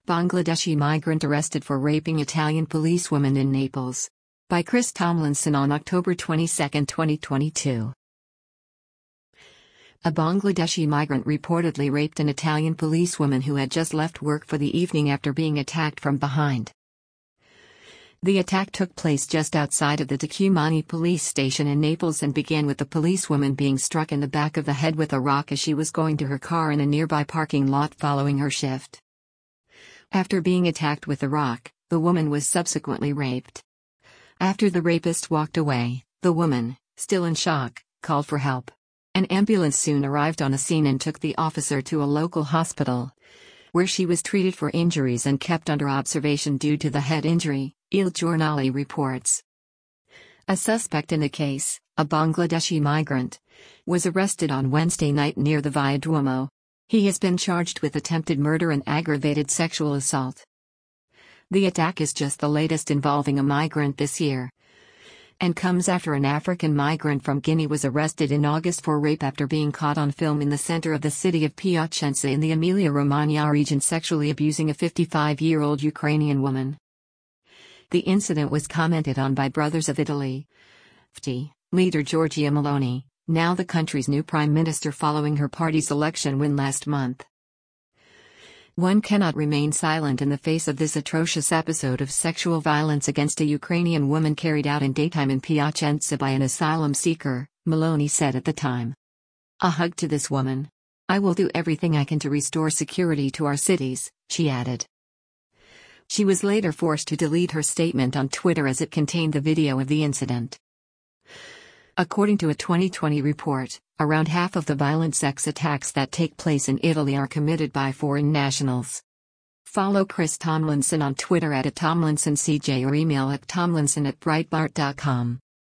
Bangladeshi migrant arrested for raping Italian policewoman in Naples. By Chris Tomlinson on October 22, 2022. A Bangladeshi migrant reportedly raped an Italian policewoman who had just left work for the evening after being attacked from behind. The attack took place just outside of the Tucumani police station in Naples and began with the policewoman being struck in the back of the head with a rock as she was going to her car in a nearby parking lot following her shift. After being attacked with the rock, the woman was subsequently raped. After the rapist walked away, the woman, still in shock, called for help. An ambulance soon arrived on the scene and took the officer to a local hospital, where she was treated for injuries and kept under observation due to the head injury, Il Giornale reports. A suspect in the case, a Bangladeshi migrant, was arrested on Wednesday night near the Via Duomo. He has been charged with attempted murder and aggravated sexual assault. The attack is just the latest involving a migrant this year, and comes after an African migrant from Guinea was arrested in August for rape after being caught on film in the center of the city of Piacenza in the Emilia-Romagna region sexually abusing a 55-year-old Ukrainian woman. The incident was commented on by Brothers of Italy FT leader Giorgia Meloni, now the country's new prime minister following her party's election win last month. One cannot remain silent in the face of this atrocious episode of sexual violence against a Ukrainian woman carried out in daytime in Piacenza by an asylum seeker, Meloni said at the time. A hug to this woman. I will do everything I can to restore security to our cities, she added. She was later forced to delete her statement on Twitter as it contained the video of the incident. According to a 2020 report, around half of the violent sex attacks that take place in Italy are committed by foreign nationals. Follow Chris Tomlinson on Twitter @TomlinsonCJ or email at tomlinson@breitbart.com.